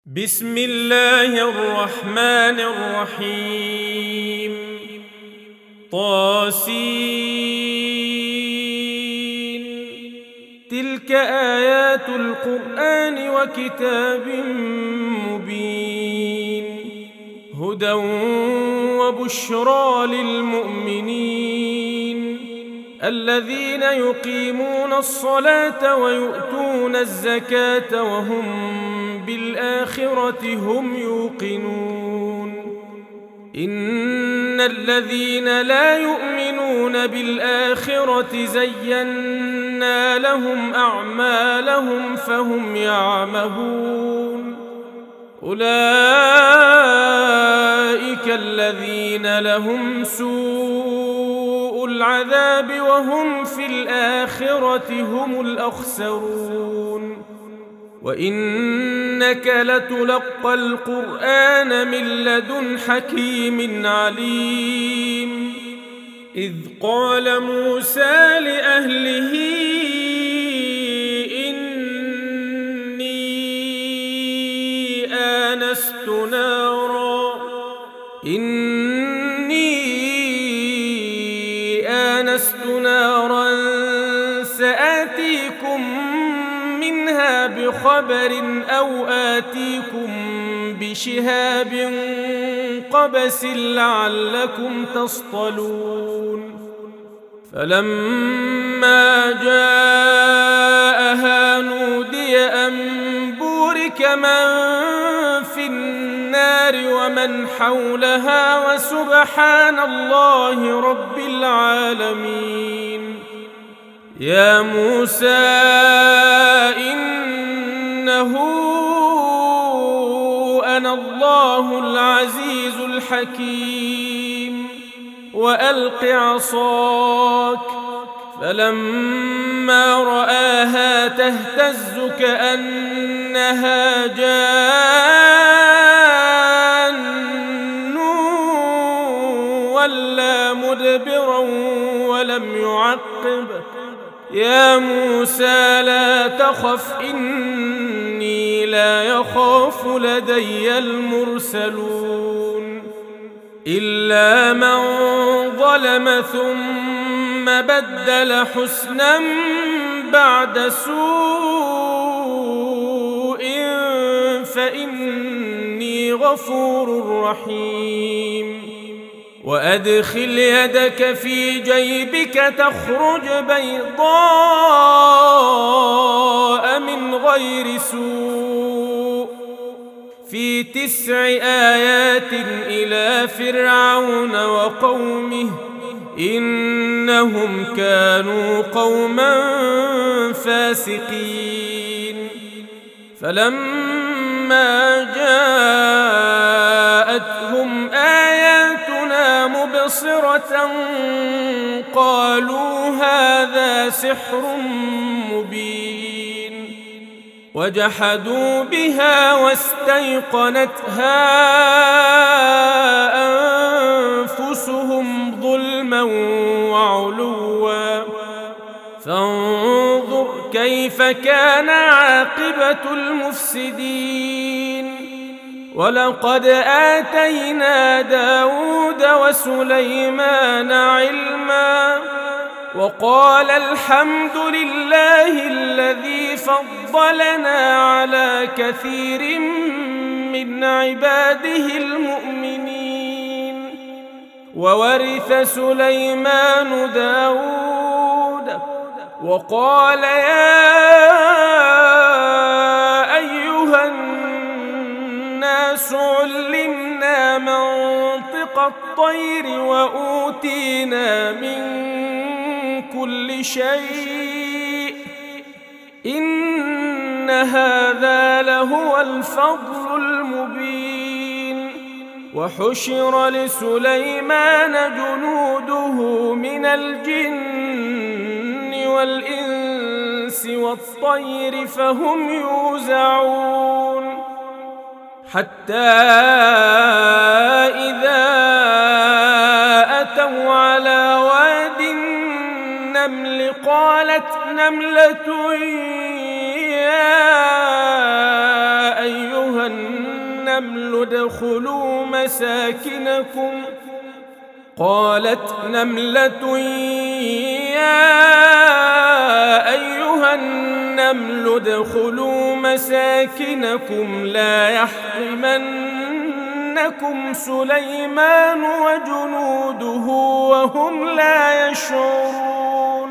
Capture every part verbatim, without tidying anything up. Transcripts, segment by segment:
بسم الله الرحمن الرحيم. طاسين. تلك آيات القرآن وكتاب مبين، هدى وبشرى للمؤمنين الذين يقيمون الصلاة ويؤتون الزكاة وهم بالآخرة هم يوقنون. إن الذين لا يؤمنون بالآخرة زينا لهم أعمالهم فهم يعمهون. أولئك الذين لهم سوء العذاب وهم في الآخرة هم الأخسرون. وإنك لتلقى القرآن من لدن حكيم عليم. إذ قال موسى لأهله إني آنست نارا إني آنست نارا سآتيكم منها بخبر أو آتيكم بشهاب قبس لعلكم تصطلون. فلما جاءها نودي أن بورك من في النار ومن حولها وسبحان الله رب العالمين. يا موسى إنه أنا الله العزيز الحكيم وألق عصاك. فلما رآها تهتز كأنها جان ولا مدبرا ولم يعقب. يا موسى لا تخف إني لا يخاف لدي المرسلون. إلا من ظلم ثم بدل حسنا بعد سوء فإني غفور رحيم. وأدخل يدك في جيبك تخرج بيضاء من غير سوء في تسع آيات إلى فرعون وقومه إنهم كانوا قوما فاسقين. فلما جاءتهم آياتنا مبصرة قالوا هذا سحر مبين. وجحدوا بها واستيقنتها أنفسهم ظلما وعلوا فانظر كيف كان عاقبة المفسدين. ولقد آتينا داود وسليمان علما وقال الحمد لله الذي فضلنا على كثير من عباده المؤمنين. وورث سليمان داود وقال يا أيها الناس علمنا منطق الطير وأوتينا من كل شيء إن هذا لهو الفضل المبين. وحشر لسليمان جنوده من الجن والإنس والطير فهم يوزعون حتى إذا أتوا على واد النمل قالت نملة يا أيها النمل النمل ادخلوا مساكنكم قالت نملة يا أيها النمل ادخلوا مساكنكم لا يحطمنكم سليمان وجنوده وهم لا يشعرون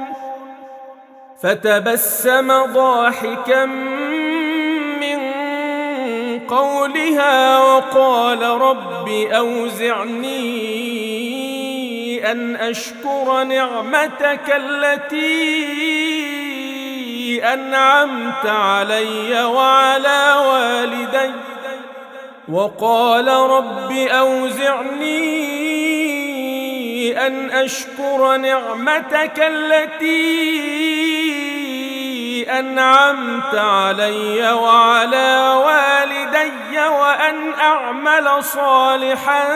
فتبسم ضاحكا من قولها وقال رب أوزعني أن أشكر نعمتك التي أنعمت علي وعلى والدي وقال رب أوزعني أن أشكر نعمتك التي أنعمت علي وعلى والدي وأن أعمل صالحا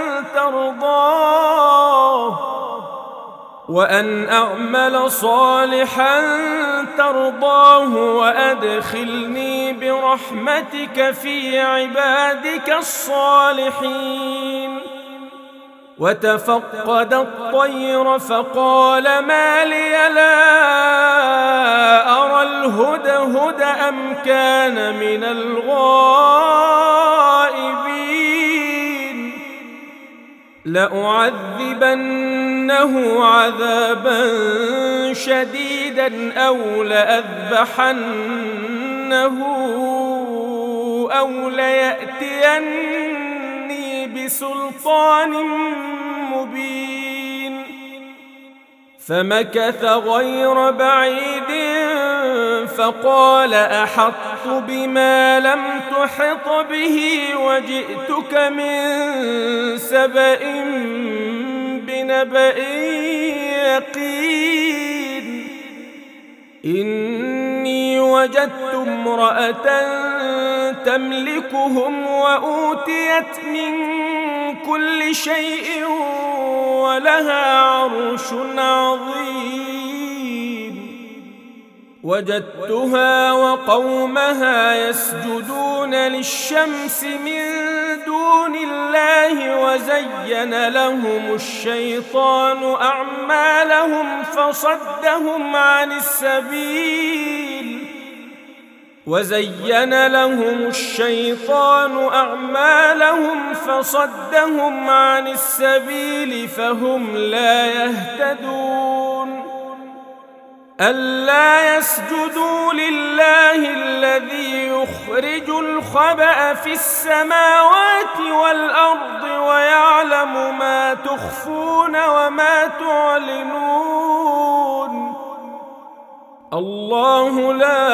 ترضاه وأن أعمل صالحا ترضاه وأدخلني برحمتك في عبادك الصالحين وتفقد الطير فقال ما لي لا أرى الهدهد أم كان من الغائبين لأعذبنه عذابا شديدا أو لأذبحنه أو ليأتيني بسلطان مبين فمكث غير بعيد فقال أحطت بما لم تحط به وجئتك من سبأ بنبأ يقين إني وجدت امرأة تملكهم وأوتيت من كل شيء ولها عرش عظيم وجدتها وقومها يسجدون للشمس من دون الله وزين لهم الشيطان أعمالهم فصدهم عن السبيل وزين لهم الشيطان أعمالهم فصدهم عن السبيل فهم لا يهتدون ألا يسجدوا لله الذي يخرج الخبأ في السماوات والأرض ويعلم ما تخفون وما تعلنون الله لا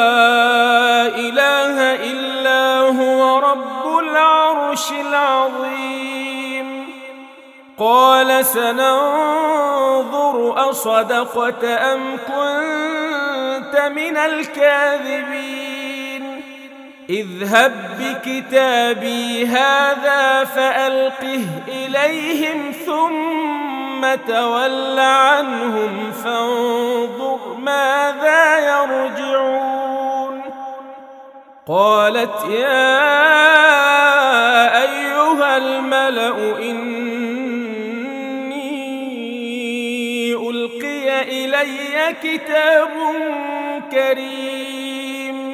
إله إلا هو رب العرش العظيم قال سننظر أصدقت أم كنت من الكاذبين اذهب بكتابي هذا فألقه إليهم ثم تول عنهم فانظر ماذا يرجعون قالت يا أيها الملأ إني ألقي إلي كتاب كريم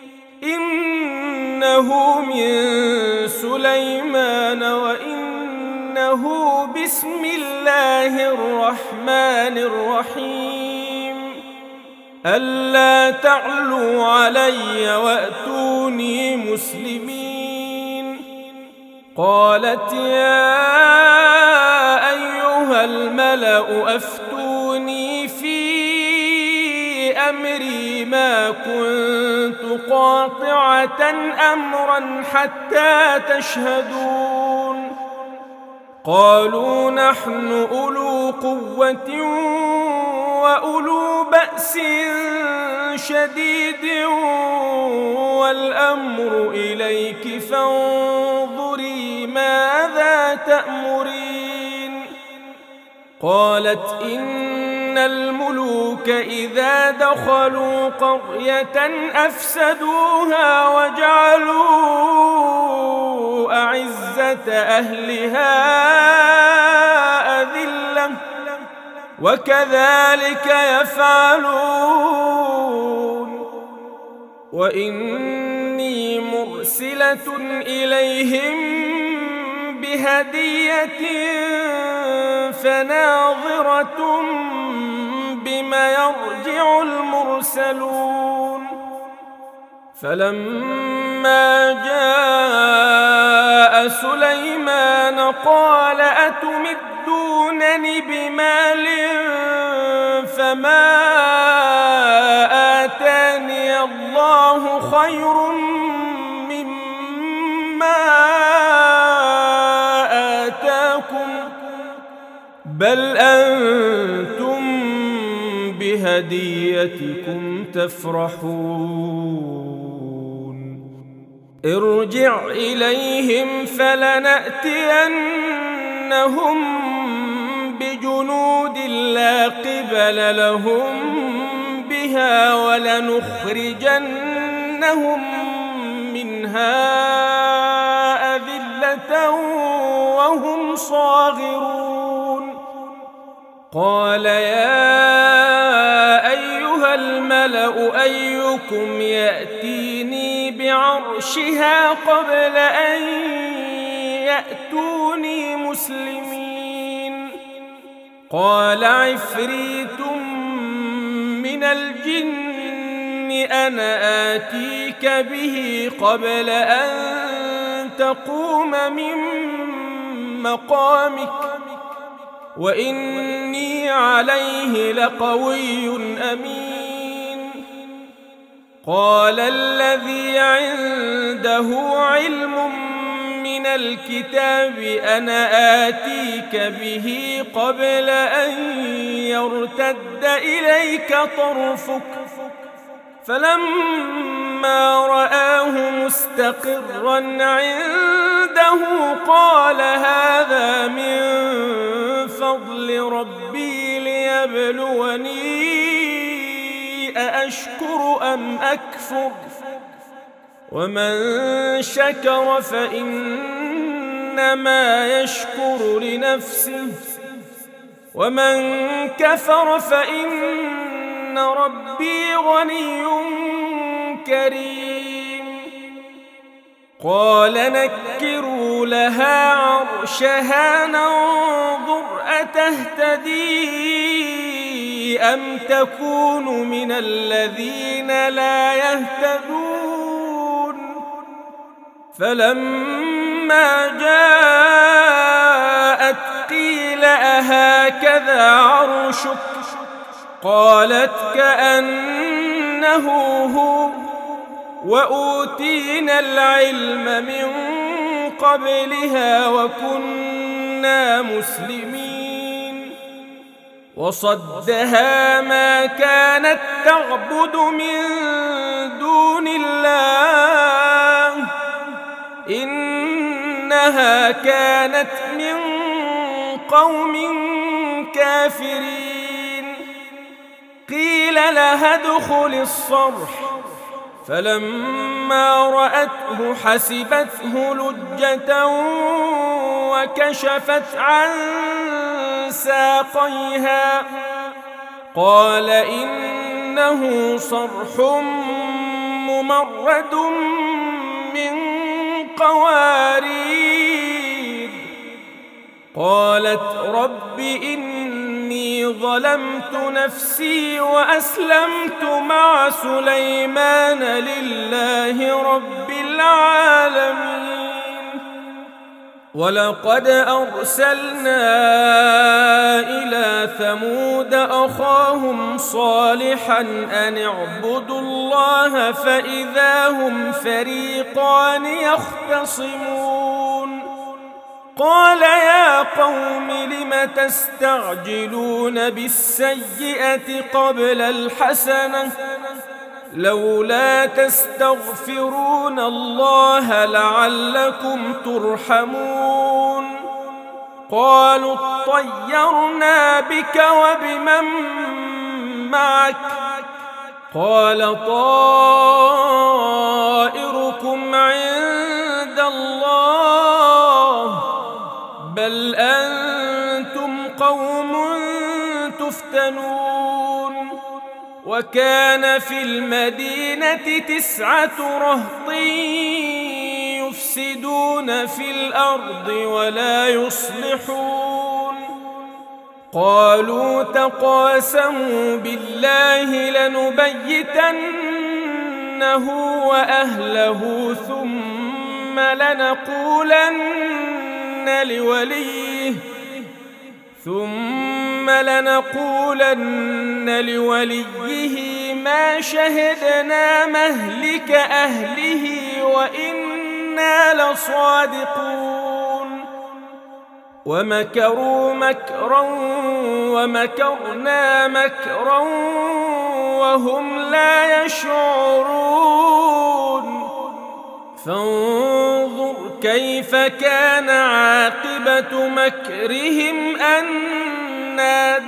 إنه من سليمان وإنه بسم الله الرحمن الرحيم ألا تعلوا علي وأتوني مسلمين قالت يا أيها الملأ أفتوني في أمري ما كنت قاطعة أمرا حتى تشهدون قالوا نحن أولو قوة وأولو بأس شديد والأمر إليك فانظري ماذا تأمرين قالت إن الملوك إذا دخلوا قرية أفسدوها وجعلوا أكثرة أهلها أذلة وكذلك يفعلون وإني مرسلة إليهم بهدية فناظرة بما يرجع المرسلون فلما جاء سليمان قال أتمدونني بمال فما آتاني الله خير مما آتاكم بل أنتم بهديتكم تفرحون ارجع إليهم فلنأتينهم بجنود لا قبل لهم بها ولنخرجنهم منها أذلة وهم صاغرون قال يا أيها الملأ أيكم يأتيني بعرشها قبل أن يأتوني مسلمين قال عفريت من الجن أنا آتيك به قبل أن تقوم من مقامك وإني عليه لقوي أمين قال الذي عنده علم من الكتاب أنا آتيك به قبل أن يرتد إليك طرفك فلما رآه مستقرا عنده قال هذا من فضل ربي ليبلوني أأشكر أم أكفر ومن شكر فإنما يشكر لنفسه ومن كفر فإن ربي غني كريم قال نكروا لها عرشها ننظر أتهتدي أم تكون من الذين لا يهتدون فلما جاءت قيل أهكذا عرشك قالت كأنه هو وأوتينا العلم من قبلها وكنا مسلمين وصدها ما كانت تعبد من دون الله إنها كانت من قوم كافرين قيل لها ادخل الصرح فلما رأته حسبته لجة وكشفت عن ساقيها قال إنه صرح ممرد من قوارير قالت رب إني ظلمت نفسي وأسلمت مع سليمان لله رب العالمين ولقد أرسلنا إلى ثمود أخاهم صالحا أن اعبدوا الله فإذا هم فريقان يختصمون قال يا قوم لم تستعجلون بالسيئة قبل الحسنة لولا تستغفرون الله لعلكم ترحمون قالوا اطيرنا بك وبمن معك قال طائركم عند الله يفتنون وكان في المدينة تسعة رهط يفسدون في الأرض ولا يصلحون قالوا تقاسموا بالله لنبيتنه وأهله ثم لنقولن لوليه ثم لنقولن لوليه ما شهدنا مهلك أهله وإنا لصادقون ومكروا مكرا ومكرنا مكرا وهم لا يشعرون فانظر كيف كان عاقبة مكرهم أنا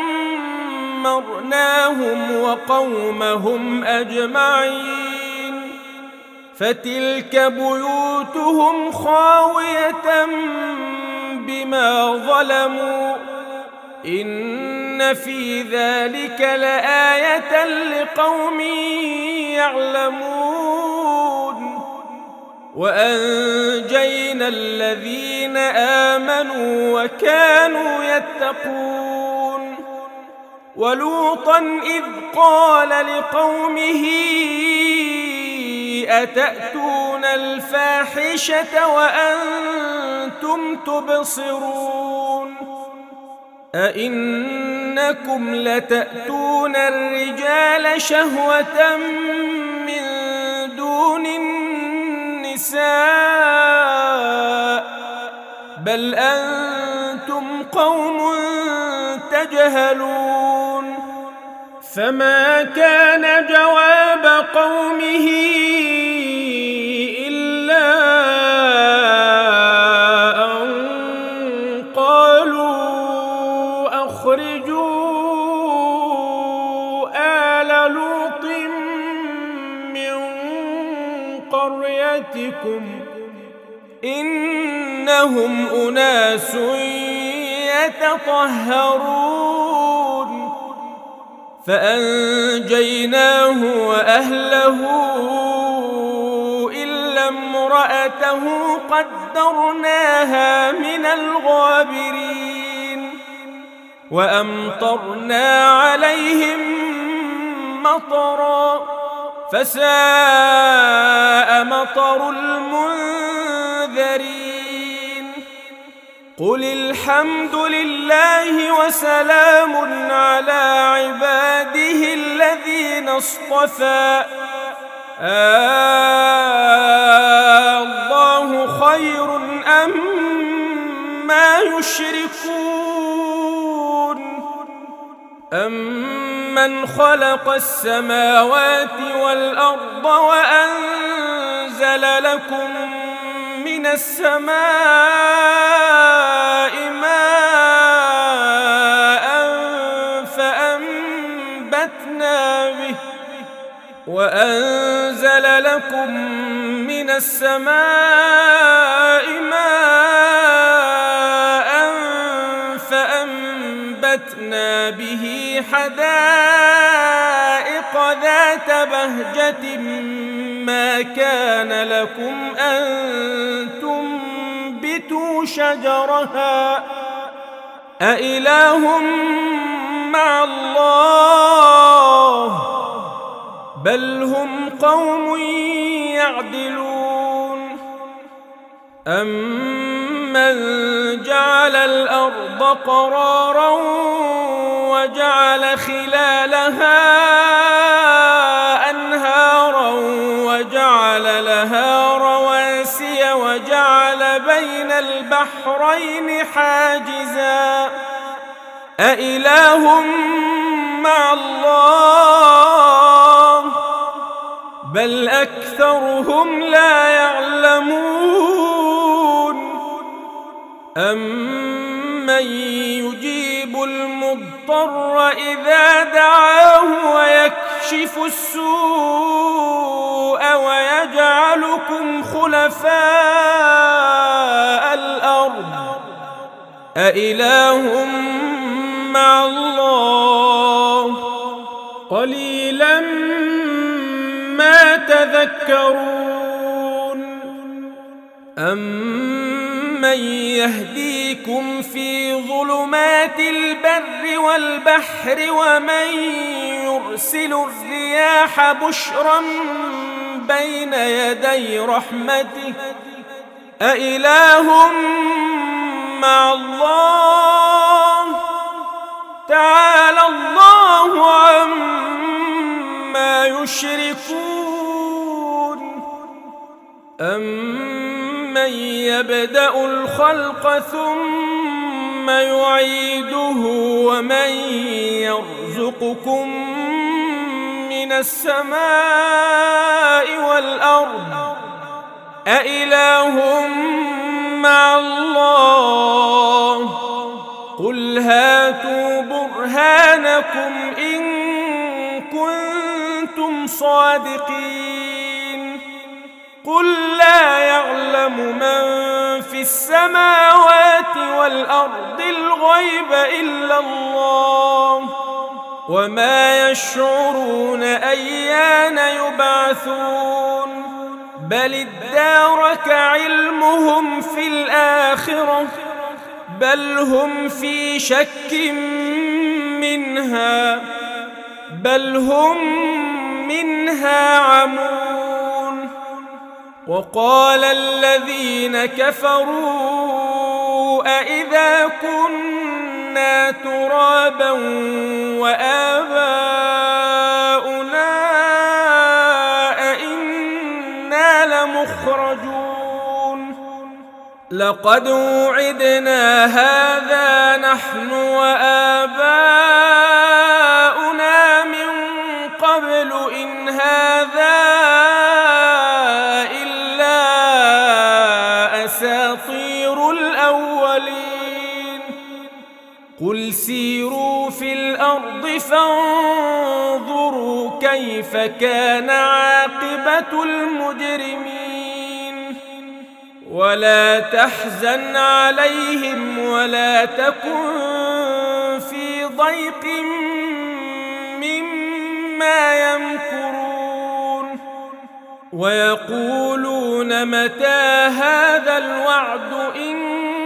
دمرناهم وقومهم أجمعين فتلك بيوتهم خاوية بما ظلموا إن في ذلك لآية لقوم يعلمون وأنجينا الذين آمنوا وكانوا يتقون ولوطا إذ قال لقومه أتأتون الفاحشة وأنتم تبصرون أئنكم لتأتون الرجال شهوة من دون النساء بل أنتم قوم تجهلون فما كان جواب قومه إلا أن قالوا أخرجوا آل لوط من قريتكم إنهم أناس يتطهرون فأنجيناه وأهله إلا امرأته قدرناها من الغابرين وأمطرنا عليهم مطرا فساء مطر المنذرين قل الحمد لله وسلام على عباده الذين اصطفى آه الله خير أم ما يشركون أمن خلق السماوات والأرض وأنزل لكم من السماء ماء فأنبتنا به وأنزل لكم من السماء ماء فأنبتنا به حدائق ذات بهجة ما كان لكم أن تنبتوا شجرها أإله مع الله بل هم قوم يعدلون أمن جعل الأرض قرارا وجعل خلالها أنهارا وجعل لها رواسي وجعل بين البحرين حاجزا أإله مع الله بل أكثرهم لا يعلمون أمن يجيب المضطر إذا دعاه ويكشف السوء ويجعلكم خلفاء الأرض أإله مع الله قليلا ما تذكرون أمن يهديكم في ظلمات البر والبحر ومن يرسل الرياح بشرا بين يدي رحمته أإله مع الله تعالى الله عما يشركون أمن يبدأ الخلق ثم يعيده ومن يرزقكم من السماء والأرض أإله مع الله قل هاتوا برهانكم إن كنتم صادقين قل لا يعلم من في السماوات والأرض الغيب إلا الله وما يشعرون أيان يبعثون بل ادارك علمهم في الآخرة بل هم في شك منها بل هم منها عمون وقال الذين كفروا أإذا كنا ترابا وآباؤنا أئنا لمخرجون لقد وعدنا هذا نحن وآباؤنا من قبل إن هذا إلا أساطير الأولين قل سيروا في الأرض فانظروا كيف كان عاقبة المجرمين ولا تحزن عليهم ولا تكن في ضيق مما يمكرون ويقولون متى هذا الوعد إن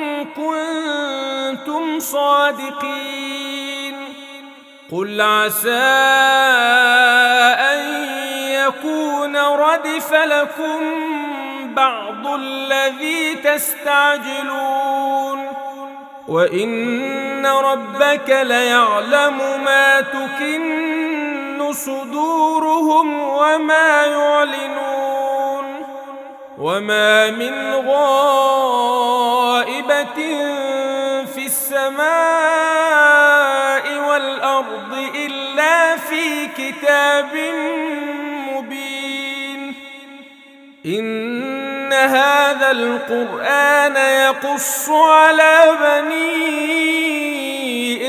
كنتم صادقين قل عسى أن يكون ردف لكم بعض الذي تستعجلون وإن ربك ليعلم ما تكن صدورهم وما يعلنون وما من غائبة في السماء والأرض إلا في كتاب مبين إن هذا القرآن يقص على بني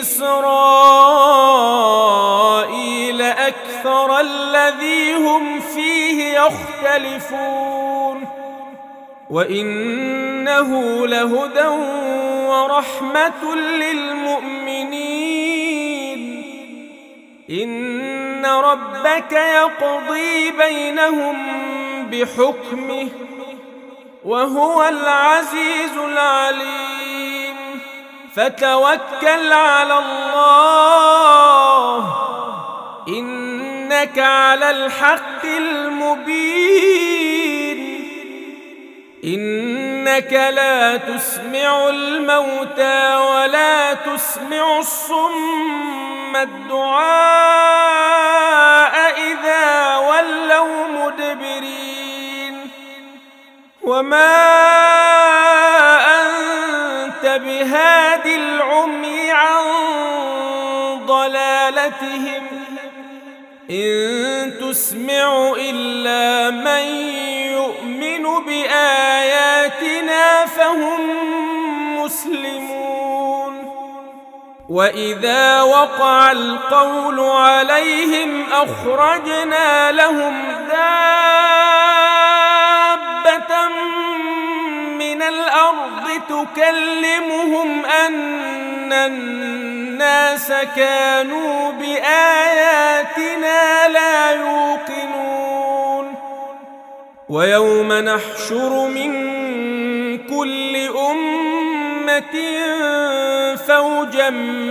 إسرائيل أكثر الذي هم فيه يختلفون وإنه لهدى ورحمة للمؤمنين إن ربك يقضي بينهم بحكمه وهو العزيز العليم فتوكل على الله إنك على الحق المبين إنك لا تسمع الموتى ولا تسمع الصم الدعاء إذا ولوا مدبرين وما أنت بهاد العمي عن ضلالتهم إن تسمع إلا من يؤمن بآياتنا فهم مسلمون وإذا وقع القول عليهم أخرجنا لهم دابة من الأرض تكلمهم أن الناس كانوا بآياتنا لا يوقنون ويوم نحشر من كل أمة فوجا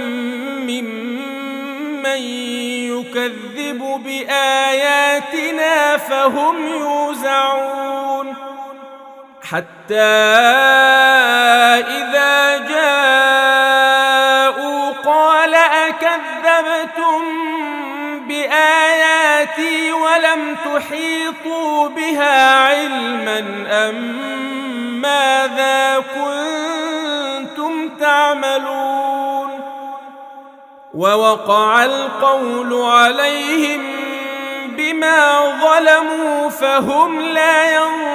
ممن يكذب بآياتنا فهم يوزعون حتى إذا جاءوا قال أكذبتم بآياتي ولم تحيطوا بها علما أم ماذا كنتم تعملون ووقع القول عليهم بما ظلموا فهم لا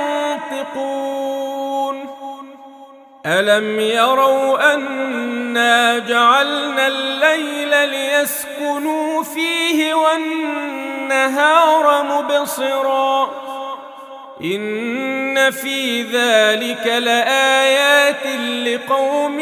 ينطقون ألم يروا أنا جعلنا الليل ليسكنوا فيه والنهار مبصرا إن في ذلك لآيات لقوم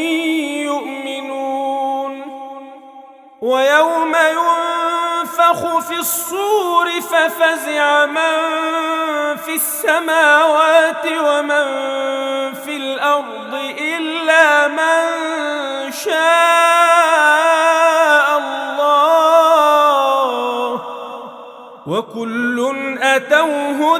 يؤمنون ويوم ينفخ في الصور ففزع من في السماوات ومن في الأرض إلا من شاء الله وكل أتوه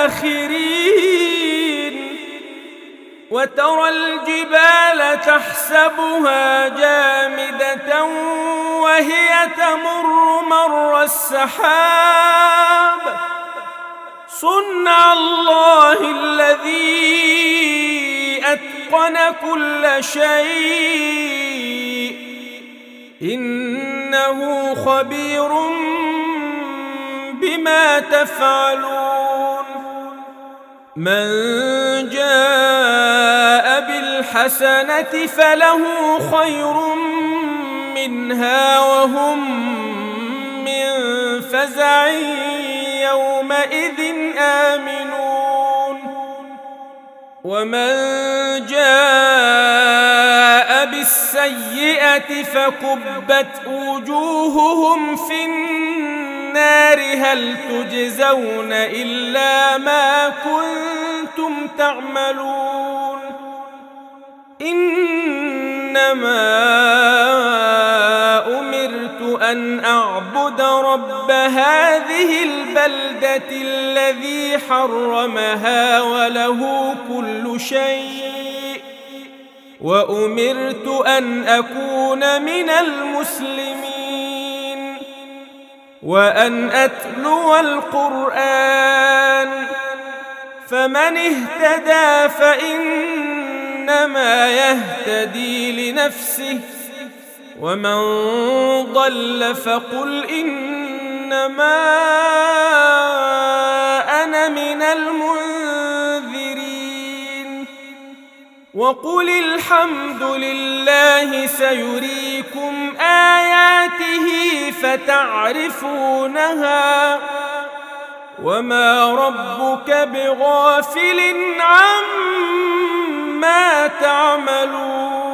داخرين وترى الجبال تحسبها جامدة وهي تمر مر السحاب صنع الله الذي أتقن كل شيء إنه خبير بما تفعلون من جاء بالحسنة فله خير منها وهم من فزع يومئذ آمنون ومن جاء بالسيئة فكبت وجوههم في النار هل تجزون إلا ما كنتم تعملون إنما أمرت أن أعبد رب هذه البلدة الذي حرمها وله كل شيء وأمرت أن أكون من المسلمين وأن أتلو القرآن فمن اهتدى فإنما يهتدي لنفسه ومن ضل فقل إنما أنا من المنذرين وقل الحمد لله سيريكم آياته فتعرفونها وما ربك بغافل عما تعملون